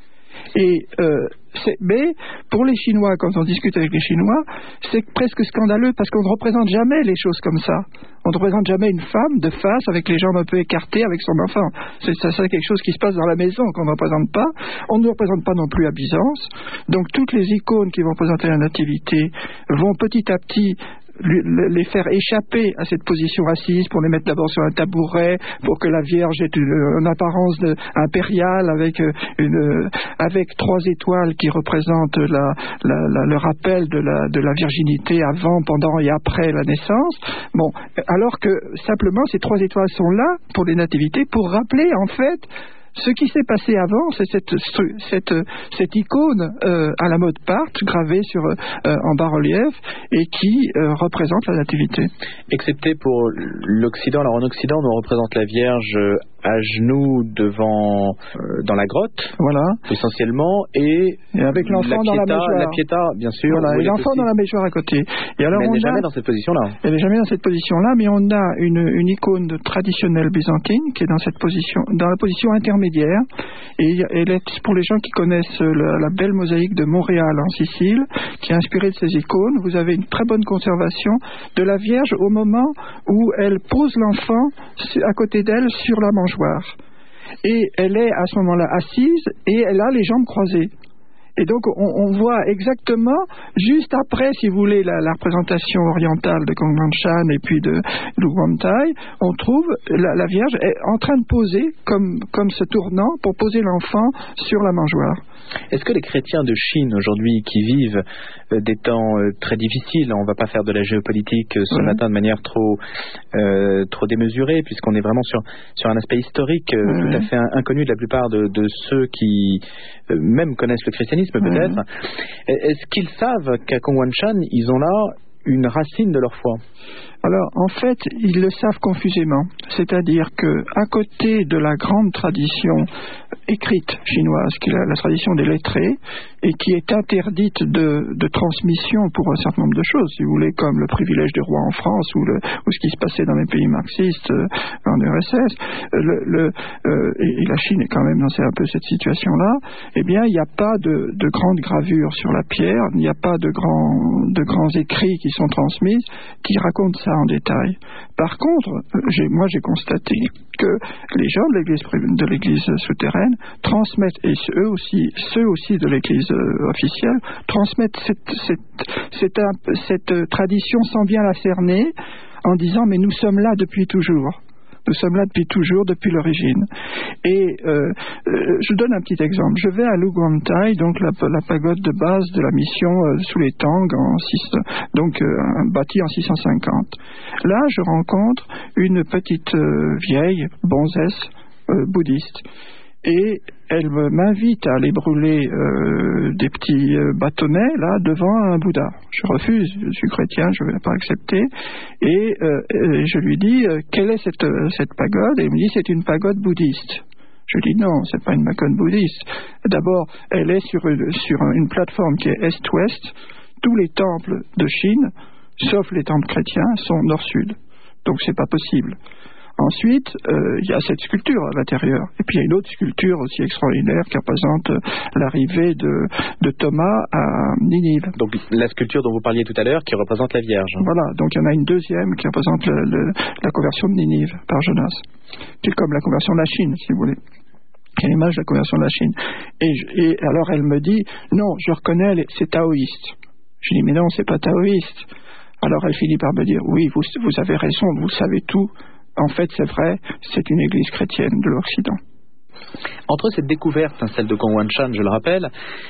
Et euh, c'est, mais pour les Chinois, quand on discute avec les Chinois, c'est presque scandaleux parce qu'on ne représente jamais les choses comme ça. On ne représente jamais une femme de face avec les jambes un peu écartées avec son enfant. C'est, ça, c'est quelque chose qui se passe dans la maison qu'on ne représente pas. On ne représente pas non plus à Byzance. Donc toutes les icônes qui vont représenter la nativité vont petit à petit les faire échapper à cette position assise, pour les mettre d'abord sur un tabouret, pour que la Vierge ait une, une apparence de, impériale avec, une, avec trois étoiles qui représentent la, la, la, le rappel de la, de la virginité avant, pendant et après la naissance. Bon, alors que simplement ces trois étoiles sont là pour les nativités, pour rappeler en fait ce qui s'est passé avant, c'est cette, cette, cette icône euh, à la mode parthe, gravée sur, euh, en bas-relief, et qui euh, représente la nativité. Excepté pour l'Occident. Alors en Occident, on représente la Vierge à genoux devant, euh, dans la grotte, voilà, essentiellement, et, et avec l'enfant la dans piéta, la méchoire. La piéta, bien sûr. Voilà, et l'enfant dans la méchoire à côté. Et alors mais elle on n'est a, jamais dans cette position-là. Elle n'est jamais dans cette position-là, mais on a une, une icône traditionnelle byzantine qui est dans cette position, dans la position intermédiaire. Et elle est, pour les gens qui connaissent la, la belle mosaïque de Montréal en Sicile, qui est inspirée de ces icônes, vous avez une très bonne conservation de la Vierge au moment où elle pose l'enfant à côté d'elle sur la mangeoire. Et elle est à ce moment-là assise et elle a les jambes croisées. Et donc, on, on voit exactement, juste après, si vous voulez, la, la représentation orientale de Kongguangshan et puis de Lugwangtai, on trouve la, la Vierge est en train de poser, comme, comme se tournant, pour poser l'enfant sur la mangeoire. Est-ce que les chrétiens de Chine, aujourd'hui, qui vivent euh, des temps euh, très difficiles, on ne va pas faire de la géopolitique euh, ce ouais. matin de manière trop, euh, trop démesurée, puisqu'on est vraiment sur, sur un aspect historique euh, ouais. tout à fait inconnu de la plupart de, de ceux qui, euh, même connaissent le christianisme, peut-être. Mmh. Est-ce qu'ils savent qu'à Kongguangshan, ils ont là une racine de leur foi? Alors, en fait, ils le savent confusément. C'est-à-dire que, à côté de la grande tradition écrite chinoise, qui est la, la tradition des lettrés, et qui est interdite de, de transmission pour un certain nombre de choses, si vous voulez, comme le privilège des rois en France, ou, le, ou ce qui se passait dans les pays marxistes, euh, en U R S S, le, le, euh, et, et la Chine est quand même dans un peu cette situation-là, eh bien, il n'y a pas de, de grandes gravures sur la pierre, il n'y a pas de grands, de grands écrits qui sont transmis, qui racontent ça en détail. Par contre, j'ai, moi j'ai constaté que les gens de l'église, de l'église souterraine transmettent, et eux aussi, ceux aussi de l'église euh, officielle, transmettent cette, cette, cette, cette, cette tradition sans bien la cerner, en disant mais nous sommes là depuis toujours. Nous sommes là depuis toujours, depuis l'origine. Et euh, euh, je donne un petit exemple. Je vais à Luguantai, donc la, la pagode de base de la mission euh, sous les Tang, en six, donc euh, bâtie en six cent cinquante. Là, je rencontre une petite euh, vieille bonzesse euh, bouddhiste. Et elle m'invite à aller brûler euh, des petits euh, bâtonnets là devant un Bouddha. Je refuse, je suis chrétien, je ne vais pas accepter. Et, euh, et je lui dis euh, quelle est cette, cette pagode? Et il me dit c'est une pagode bouddhiste. Je dis non, c'est pas une pagode bouddhiste. D'abord, elle est sur une, sur une plateforme qui est est-ouest. Tous les temples de Chine, sauf les temples chrétiens, sont nord-sud. Donc c'est pas possible. Ensuite, euh, il y a cette sculpture à l'intérieur. Et puis il y a une autre sculpture aussi extraordinaire qui représente euh, l'arrivée de, de Thomas à Ninive. Donc la sculpture dont vous parliez tout à l'heure qui représente la Vierge. Voilà, donc il y en a une deuxième qui représente le, le, la conversion de Ninive par Jonas. C'est comme la conversion de la Chine, si vous voulez. Qui est l'image de la conversion de la Chine. Et, et alors elle me dit, non, je reconnais, c'est taoïste. Je dis, mais non, c'est pas taoïste. Alors elle finit par me dire, oui, vous, vous avez raison, vous savez tout. En fait, c'est vrai, c'est une église chrétienne de l'Occident. Entre cette découverte, celle de Gongwanshan, je le rappelle,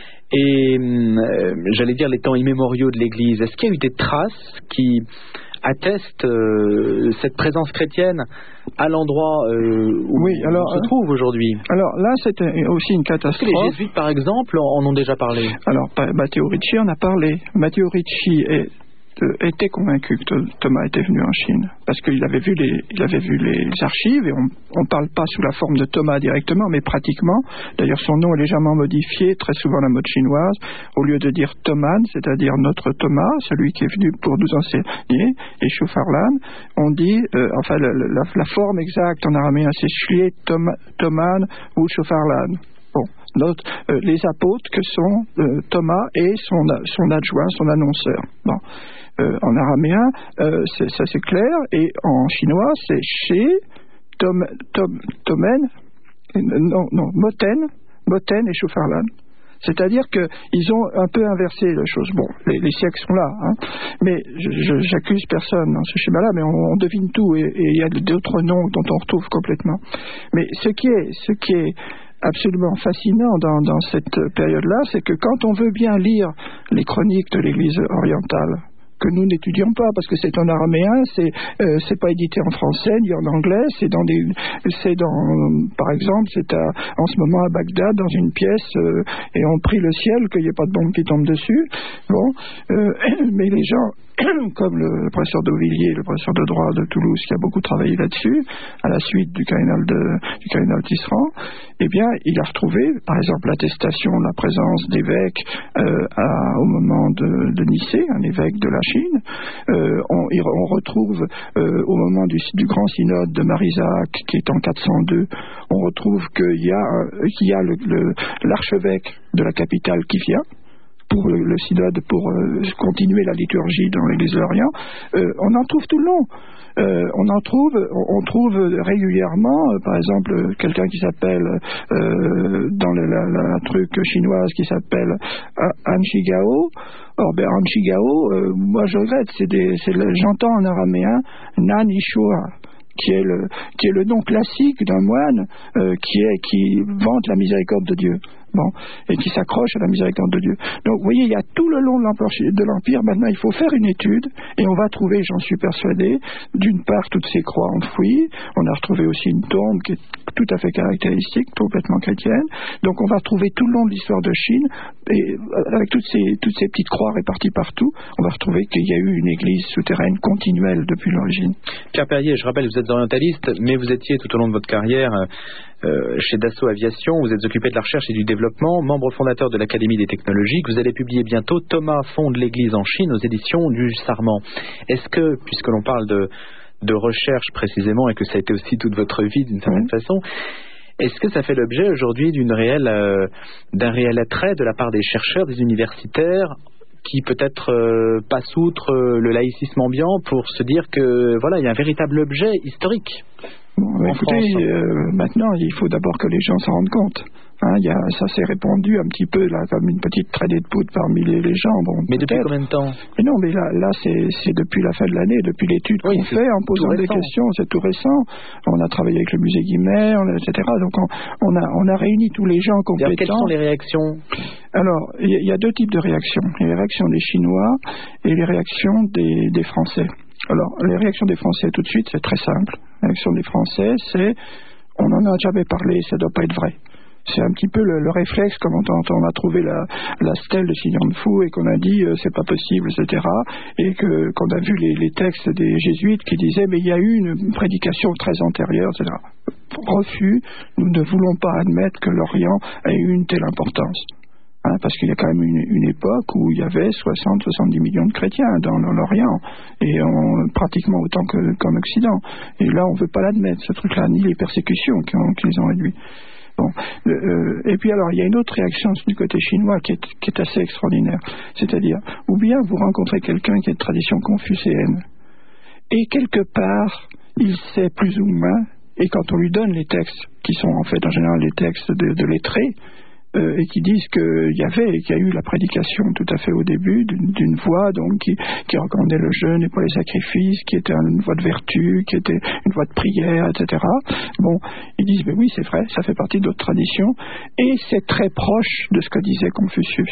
et euh, j'allais dire les temps immémoriaux de l'église, est-ce qu'il y a eu des traces qui attestent euh, cette présence chrétienne à l'endroit euh, où oui, alors, on se trouve aujourd'hui? Alors là, c'est aussi une catastrophe. Les jésuites, par exemple, en ont déjà parlé. Alors, Matteo Ricci en a parlé. Matteo Ricci est était convaincu que Thomas était venu en Chine parce qu'il avait vu les, il avait vu les archives et on ne parle pas sous la forme de Thomas directement mais pratiquement. D'ailleurs son nom est légèrement modifié, très souvent la mode chinoise, au lieu de dire Thoman, c'est-à-dire notre Thomas, celui qui est venu pour nous enseigner, et Shufarlan, on dit, euh, enfin la, la, la forme exacte en araméen c'est Shlie Thoman ou Shufarlan. Bon, notre, euh, les apôtres que sont euh, Thomas et son, son adjoint, son annonceur. Bon. Euh, en araméen, euh, c'est, ça c'est clair, et en chinois, c'est She, Tom, Tom, Tomen, non, non, Moten, Moten et Shufarlan. C'est-à-dire qu'ils ont un peu inversé les choses. Bon, les, les siècles sont là, hein, mais je, je, j'accuse personne dans ce schéma-là, mais on, on devine tout, et il y a d'autres noms dont on retrouve complètement. Mais ce qui est, ce qui est absolument fascinant dans, dans cette période-là, c'est que quand on veut bien lire les chroniques de l'Église orientale, que nous n'étudions pas parce que c'est en araméen, c'est euh, c'est pas édité en français ni en anglais, c'est dans des c'est dans par exemple c'est à, en ce moment à Bagdad dans une pièce euh, et on prie le ciel qu'il n'y ait pas de bombe qui tombe dessus. Bon, euh, mais les gens comme le professeur d'Auvilliers, le professeur de droit de Toulouse qui a beaucoup travaillé là-dessus à la suite du cardinal de du cardinal Tisserand, eh bien il a retrouvé par exemple l'attestation de la présence d'évêques euh, à, au moment de, de Nicée, un évêque de la Chine. Euh, on, on retrouve euh, au moment du, du grand synode de Marisac qui est en quatre cent deux, on retrouve qu'il y a, qu'il y a le, le, l'archevêque de la capitale qui vient pour le, le synode, pour euh, continuer la liturgie dans l'église de l'Orient. Euh, on en trouve tout le long. Euh, on en trouve, on, on trouve régulièrement, euh, par exemple, quelqu'un qui s'appelle euh, dans le, la, la truc chinoise qui s'appelle Han Shigao. Or, ben, Han Shigao, euh, moi je regrette, c'est des, c'est le, j'entends en araméen Nan Ishua, qui est le, qui est le nom classique d'un moine euh, qui est, qui vante la miséricorde de Dieu. Bon, et qui s'accroche à la miséricorde de Dieu. Donc, vous voyez, il y a tout le long de l'Empire, de l'Empire, maintenant, il faut faire une étude, et on va trouver, j'en suis persuadé, d'une part, toutes ces croix enfouies. On a retrouvé aussi une tombe qui est tout à fait caractéristique, complètement chrétienne. Donc, on va trouver tout le long de l'histoire de Chine, et avec toutes ces, toutes ces petites croix réparties partout, on va retrouver qu'il y a eu une église souterraine continuelle depuis l'origine. Pierre Perrier, je rappelle, vous êtes orientaliste, mais vous étiez tout au long de votre carrière Euh, chez Dassault Aviation, vous êtes occupé de la recherche et du développement, membre fondateur de l'Académie des technologies, que vous allez publier bientôt Thomas fonde l'Église en Chine aux éditions du Sarment. Est-ce que, puisque l'on parle de, de recherche précisément et que ça a été aussi toute votre vie d'une certaine mmh. façon, est-ce que ça fait l'objet aujourd'hui d'une réelle, euh, d'un réel attrait de la part des chercheurs, des universitaires qui peut-être euh, passent outre euh, le laïcisme ambiant pour se dire que voilà, il y a un véritable objet historique? Bon, écoutez, euh, maintenant, il faut d'abord que les gens s'en rendent compte. Hein, y a, ça s'est répandu un petit peu là, comme une petite traînée de poudre parmi les, les gens. Bon, mais depuis combien de temps? Mais non, mais là, là c'est, c'est depuis la fin de l'année, depuis l'étude oui, qu'on fait, en posant des questions, c'est tout récent. On a travaillé avec le musée Guimet, et cetera. Donc on, on, a, on a réuni tous les gens compétents. Quelles sont les réactions? Alors, il y, y a deux types de réactions. Il y a les réactions des Chinois et les réactions des, des Français. Alors, les réactions des Français, tout de suite, c'est très simple. La réaction des Français, c'est « on n'en a jamais parlé, ça ne doit pas être vrai ». C'est un petit peu le, le réflexe, comme on, on a trouvé la, la stèle de Xinjiang et qu'on a dit euh, « c'est pas possible », et cetera. Et que, qu'on a vu les, les textes des jésuites qui disaient « mais il y a eu une prédication très antérieure », et cetera. Refus, nous ne voulons pas admettre que l'Orient ait eu une telle importance. Hein, parce qu'il y a quand même une, une époque où il y avait soixante à soixante-dix millions de chrétiens dans, dans l'Orient, et on, pratiquement autant que, qu'en Occident. Et là, on ne veut pas l'admettre, ce truc-là, ni les persécutions qui, ont, qui les ont réduits. Bon, euh, et puis alors, il y a une autre réaction du côté chinois qui est, qui est assez extraordinaire. C'est-à-dire, ou bien vous rencontrez quelqu'un qui est de tradition confucéenne, et quelque part, il sait plus ou moins, et quand on lui donne les textes, qui sont en fait en général les textes de, de lettrés, Euh, et qui disent qu'il y avait, qu'il y a eu la prédication tout à fait au début d'une, d'une voix donc qui, qui recommandait le jeûne et pour les sacrifices, qui était une voix de vertu, qui était une voix de prière, et cetera. Bon, ils disent, mais oui, c'est vrai, ça fait partie de notre tradition, et c'est très proche de ce que disait Confucius.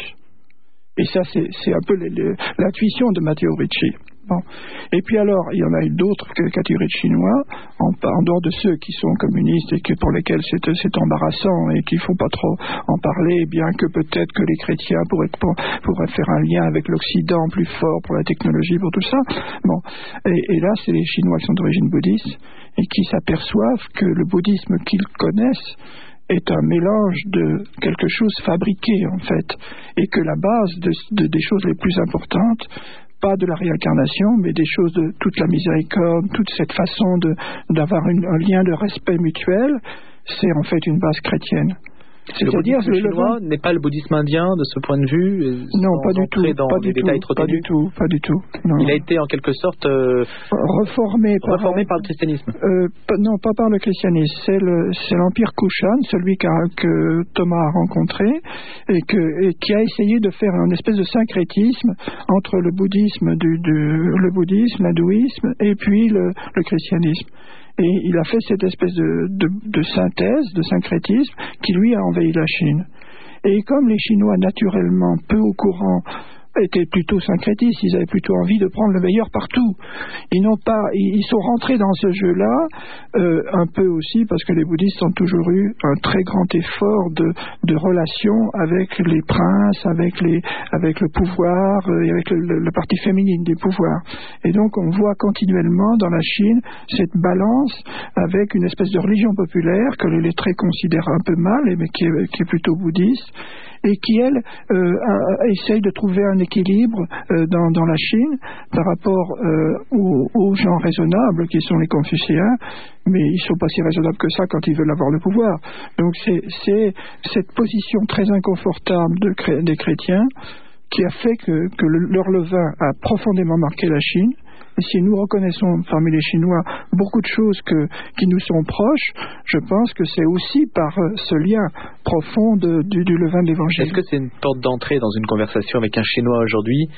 Et ça, c'est, c'est un peu les, les, l'intuition de Matteo Ricci. Bon. Et puis alors, il y en a eu d'autres catégories de Chinois, en, en dehors de ceux qui sont communistes et qui, pour lesquels c'est, c'est embarrassant et qu'il ne faut pas trop en parler, bien que peut-être que les chrétiens pourraient, pour, pourraient faire un lien avec l'Occident plus fort pour la technologie, pour tout ça. Bon. Et, et là, c'est les Chinois qui sont d'origine bouddhiste et qui s'aperçoivent que le bouddhisme qu'ils connaissent est un mélange de quelque chose fabriqué, en fait, et que la base de, de, des choses les plus importantes, pas de la réincarnation, mais des choses de toute la miséricorde, toute cette façon de, d'avoir une, un lien de respect mutuel, c'est en fait une base chrétienne. Le bouddhisme le chinois le... n'est pas le bouddhisme indien de ce point de vue? Non, pas du tout. Dans pas des du détails tout. Trop pas du tout. Pas du tout. Non. Il a été en quelque sorte euh, reformé, par, reformé par le christianisme. Euh, pas, non, pas par le christianisme. C'est, le, c'est l'empire Kushan, celui que Thomas a rencontré et, que, et qui a essayé de faire une espèce de syncrétisme entre le bouddhisme, du, du, le bouddhisme, l'hindouisme et puis le, le christianisme. Et il a fait cette espèce de, de, de synthèse, de syncrétisme, qui lui a envahi la Chine. Et comme les Chinois, naturellement, peu au courant, étaient plutôt syncrétistes, ils avaient plutôt envie de prendre le meilleur partout. Ils n'ont pas, ils sont rentrés dans ce jeu-là, euh, un peu aussi parce que les bouddhistes ont toujours eu un très grand effort de, de relation avec les princes, avec les, avec le pouvoir, et avec le, le, le parti féminine des pouvoirs. Et donc on voit continuellement dans la Chine cette balance avec une espèce de religion populaire que les lettrés considèrent un peu mal, mais qui est, qui est plutôt bouddhiste, et qui, elle, euh, a, essaye de trouver un équilibre euh, dans, dans la Chine par rapport euh, aux, aux gens raisonnables qui sont les confucéens, mais ils ne sont pas si raisonnables que ça quand ils veulent avoir le pouvoir. Donc c'est, c'est cette position très inconfortable de, des chrétiens qui a fait que, que le, leur levain a profondément marqué la Chine. Et si nous reconnaissons parmi les Chinois beaucoup de choses que, qui nous sont proches, je pense que c'est aussi par ce lien profond de, du, du levain de l'Évangile. Est-ce que c'est une porte d'entrée dans une conversation avec un Chinois aujourd'hui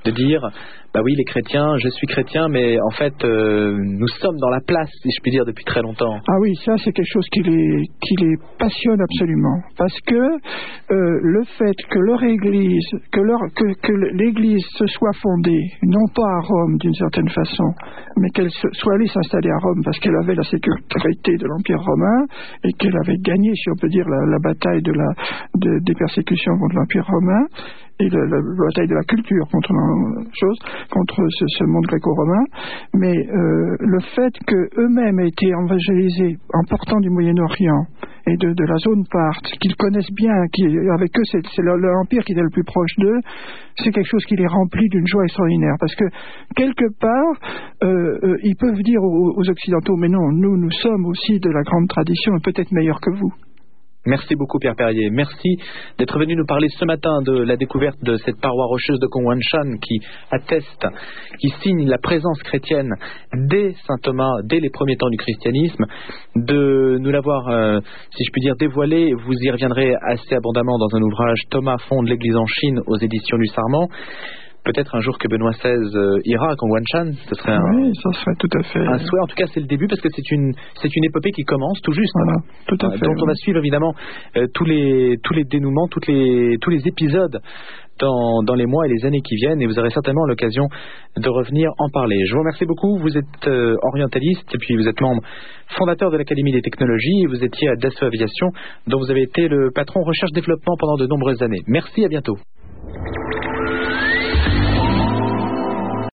de dire, bah oui, les chrétiens, je suis chrétien, mais en fait, euh, nous sommes dans la place, si je puis dire, depuis très longtemps. Ah oui, ça c'est quelque chose qui les, qui les passionne absolument, parce que euh, le fait que leur Église, que, leur, que, que l'Église se soit fondée, non pas à Rome d'une certaine façon, mais qu'elle se, soit allée s'installer à Rome parce qu'elle avait la sécurité de l'Empire romain et qu'elle avait gagné, si on peut dire, la, la bataille de la, de, des persécutions contre l'Empire romain, et la, la, la bataille de la culture contre la chose, contre ce, ce monde gréco-romain, mais euh, le fait qu'eux-mêmes aient été évangélisés en portant du Moyen-Orient et de, de la zone parthe, qu'ils connaissent bien, qui, avec eux c'est, c'est l'Empire qui est le plus proche d'eux, c'est quelque chose qui les remplit d'une joie extraordinaire, parce que quelque part euh, euh, ils peuvent dire aux, aux Occidentaux, mais non, nous, nous sommes aussi de la grande tradition et peut-être meilleurs que vous. Merci beaucoup Pierre Perrier. Merci d'être venu nous parler ce matin de la découverte de cette paroi rocheuse de Kongwanshan qui atteste, qui signe la présence chrétienne dès saint Thomas, dès les premiers temps du christianisme, de nous l'avoir, euh, si je puis dire, dévoilé. Vous y reviendrez assez abondamment dans un ouvrage Thomas fonde l'Église en Chine aux éditions du Sarment. Peut-être un jour que Benoît seize euh, ira à Kongwanshan, ce serait un, oui, ça serait tout à fait un souhait. En tout cas, c'est le début parce que c'est une c'est une épopée qui commence tout juste. Voilà, tout à euh, fait. dont on va suivre évidemment euh, tous les tous les dénouements, toutes les tous les épisodes dans dans les mois et les années qui viennent, et vous aurez certainement l'occasion de revenir en parler. Je vous remercie beaucoup. Vous êtes euh, orientaliste et puis vous êtes membre fondateur de l'Académie des technologies et vous étiez à Dassault Aviation, dont vous avez été le patron recherche-développement pendant de nombreuses années. Merci, à bientôt.